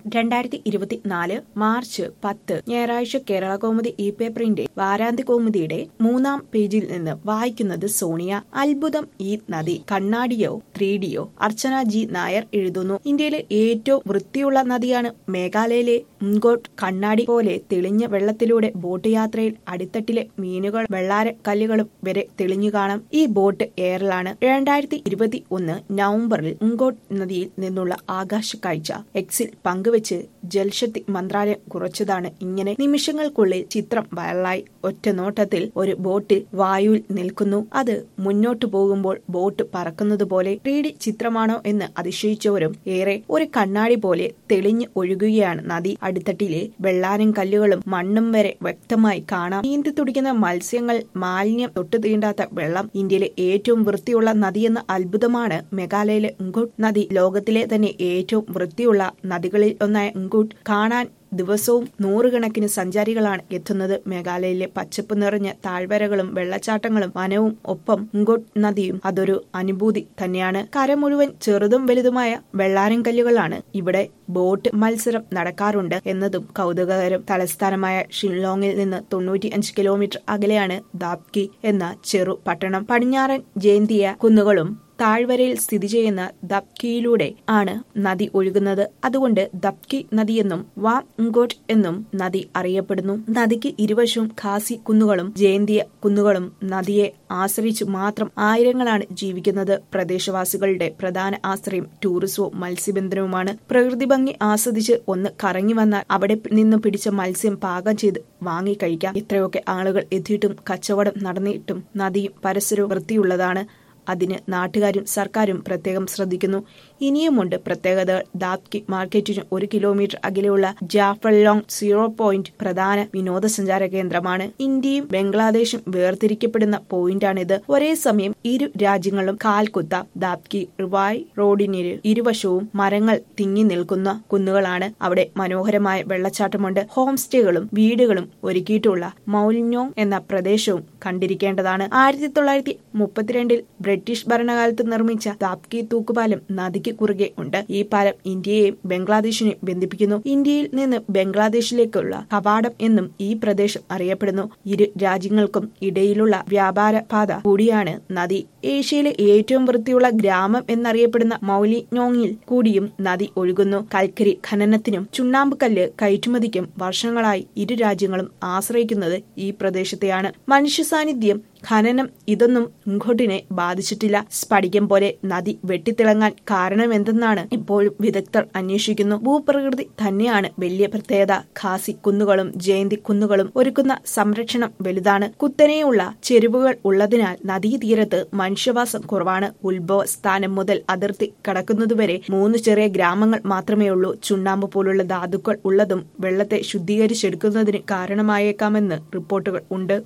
2024 March 10 ഞായറാഴ്ച കേരള കൗമുദി ഈ പേപ്പറിന്റെ വാരാന്ത്യ കൗമുദിയുടെ 3-ാം പേജിൽ നിന്ന് വായിക്കുന്നത് സോണിയ. അത്ഭുതം ഈ നദി, കണ്ണാടിയോ 3Dയോ? അർച്ചന ജി നായർ എഴുതുന്നു. ഇന്ത്യയിലെ ഏറ്റവും വൃത്തിയുള്ള നദിയാണ് മേഘാലയയിലെ ഉംഗോട്ട്. കണ്ണാടി പോലെ തെളിഞ്ഞ വെള്ളത്തിലൂടെ ബോട്ട് യാത്രയിൽ അടിത്തട്ടിലെ മീനുകൾ വെള്ളാര കല്ലുകളും വരെ തെളിഞ്ഞു കാണാം. ഈ ബോട്ട് എയറിലാണ്. 2021 നവംബറിൽ ഉംഗോട്ട് നദിയിൽ നിന്നുള്ള ആകാശ കാഴ്ച എക്സിൽ പങ്കുവെച്ച് ജൽശക്തി മന്ത്രാലയം കുറച്ചതാണ് ഇങ്ങനെ. നിമിഷങ്ങൾക്കുള്ളിൽ ചിത്രം വൈറലായി. ഒറ്റ നോട്ടത്തിൽ ഒരു ബോട്ട് വായുവിൽ നിൽക്കുന്നു. അത് മുന്നോട്ടു പോകുമ്പോൾ ബോട്ട് പറക്കുന്നത് പോലെ. 3D ചിത്രമാണോ എന്ന് അതിശയിച്ചവരും ഏറെ. ഒരു കണ്ണാടി പോലെ തെളിഞ്ഞു ഒഴുകുകയാണ് നദി. അടിത്തട്ടിലെ വെള്ളാരം കല്ലുകളും മണ്ണും വരെ വ്യക്തമായി കാണാം. നീന്തി തുടിക്കുന്ന മത്സ്യങ്ങൾ, മാലിന്യം തൊട്ടു തീണ്ടാത്ത വെള്ളം. ഇന്ത്യയിലെ ഏറ്റവും വൃത്തിയുള്ള നദിയെന്ന അത്ഭുതമാണ് മേഘാലയയിലെ ഉംഗോട്ട് നദി. ലോകത്തിലെ തന്നെ ഏറ്റവും വൃത്തിയുള്ള നദികളിൽ ഒന്നായ ഉംഗോട്ട് കാണാൻ ദിവസവും നൂറുകണക്കിന് സഞ്ചാരികളാണ് എത്തുന്നത്. മേഘാലയയിലെ പച്ചപ്പ് നിറഞ്ഞ താഴ്വരകളും വെള്ളച്ചാട്ടങ്ങളും വനവും ഒപ്പം ഉംഗോട്ട് നദിയും അതൊരു അനുഭൂതി തന്നെയാണ്. കര മുഴുവൻ ചെറുതും വലുതുമായ വെള്ളാരം കല്ലുകളാണ്. ഇവിടെ ബോട്ട് മത്സരം നടക്കാറുണ്ട് എന്നതും കൗതുകകരം. തലസ്ഥാനമായ ഷില്ലോങ്ങിൽ നിന്ന് 95 കിലോമീറ്റർ അകലെയാണ് ദാപ്കി എന്ന ചെറു പട്ടണം. പടിഞ്ഞാറൻ ജയന്തിയ കുന്നുകളും താഴ്വരയിൽ സ്ഥിതി ചെയ്യുന്ന ദപ്കിയിലൂടെ ആണ് നദി ഒഴുകുന്നത്. അതുകൊണ്ട് ദപ്കി നദിയെന്നും വാം ഉംഗോട്ട് എന്നും നദി അറിയപ്പെടുന്നു. നദിക്ക് ഇരുവശവും ഖാസി കുന്നുകളും ജയന്തിയ കുന്നുകളും. നദിയെ ആശ്രയിച്ചു മാത്രം ആയിരങ്ങളാണ് ജീവിക്കുന്നത്. പ്രദേശവാസികളുടെ പ്രധാന ആശ്രയം ടൂറിസവും മത്സ്യബന്ധനവുമാണ്. പ്രകൃതി ഭംഗി ആസ്വദിച്ച് ഒന്ന് കറങ്ങി വന്നാൽ അവിടെ നിന്ന് പിടിച്ച മത്സ്യം പാകം ചെയ്ത് വാങ്ങി കഴിക്കാം. ഇത്രയൊക്കെ ആളുകൾ എത്തിയിട്ടും കച്ചവടം നടന്നിട്ടും നദിയും പരിസരവും വൃത്തിയുള്ളതാണ്. അതിന് നാട്ടുകാരും സർക്കാരും പ്രത്യേകം ശ്രദ്ധിക്കുന്നു. ഇനിയുമുണ്ട് പ്രത്യേകതകൾ. ദാപ്കി മാർക്കറ്റിന് 1 കിലോമീറ്റർ അകലെയുള്ള ജാഫ്ലോങ് 0 പോയിന്റ് പ്രധാന വിനോദസഞ്ചാര കേന്ദ്രമാണ്. ഇന്ത്യയും ബംഗ്ലാദേശും വേർതിരിക്കപ്പെടുന്ന പോയിന്റാണിത്. ഒരേ സമയം ഇരു രാജ്യങ്ങളും കാൽക്കുത്ത. ദാപ്കി റിവായ് റോഡിന് ഇരുവശവും മരങ്ങൾ തിങ്ങി നിൽക്കുന്ന കുന്നുകളാണ്. അവിടെ മനോഹരമായ വെള്ളച്ചാട്ടമുണ്ട്. ഹോം സ്റ്റേകളും വീടുകളും ഒരുക്കിയിട്ടുള്ള മൗലിന്യോങ് എന്ന പ്രദേശവും കണ്ടിരിക്കേണ്ടതാണ്. 1932 ബ്രിട്ടീഷ് ഭരണകാലത്ത് നിർമ്മിച്ച ദാപ്കി തൂക്കുപാലം നദിക്ക് കുറുകെ ഉണ്ട്. ഈ പാലം ഇന്ത്യയെയും ബംഗ്ലാദേശിനെയും ബന്ധിപ്പിക്കുന്നു. ഇന്ത്യയിൽ നിന്ന് ബംഗ്ലാദേശിലേക്കുള്ള കവാടം എന്നും ഈ പ്രദേശം അറിയപ്പെടുന്നു. ഇരു രാജ്യങ്ങൾക്കും ഇടയിലുള്ള വ്യാപാര പാത കൂടിയാണ് നദി. ഏഷ്യയിലെ ഏറ്റവും വൃത്തിയുള്ള ഗ്രാമം എന്നറിയപ്പെടുന്ന മൗലിന്യോങ്ങിൽ കൂടിയും നദി ഒഴുകുന്നു. കൽക്കരി ഖനനത്തിനും ചുണ്ണാമ്പ് കല്ല് കയറ്റുമതിക്കും വർഷങ്ങളായി ഇരു രാജ്യങ്ങളും ആശ്രയിക്കുന്നത് ഈ പ്രദേശത്തെയാണ്. മനുഷ്യ സാന്നിധ്യം, ഖനനം ഇതൊന്നും ഉംഗോട്ടിനെ ബാധിച്ചിട്ടില്ല. സ്ഫടികം പോലെ നദി വെട്ടിത്തിളങ്ങാൻ കാരണമെന്തെന്നാണ് ഇപ്പോഴും വിദഗ്ധർ അന്വേഷിക്കുന്നു. ഭൂപ്രകൃതി തന്നെയാണ് വലിയ പ്രത്യേകത. ഖാസി കുന്നുകളും ജയന്തി കുന്നുകളും ഒരുക്കുന്ന സംരക്ഷണം വലുതാണ്. കുത്തനെയുള്ള ചെരുവുകൾ ഉള്ളതിനാൽ നദീതീരത്ത് മനുഷ്യവാസം കുറവാണ്. ഉത്ഭവ സ്ഥാനം മുതൽ അതിർത്തി കടക്കുന്നതുവരെ 3 ചെറിയ ഗ്രാമങ്ങൾ മാത്രമേ ഉള്ളൂ. ചുണ്ണാമ്പ് പോലുള്ള ധാതുക്കൾ ഉള്ളതും വെള്ളത്തെ ശുദ്ധീകരിച്ചെടുക്കുന്നതിന് കാരണമായേക്കാമെന്ന് റിപ്പോർട്ടുകൾ ഉണ്ട്.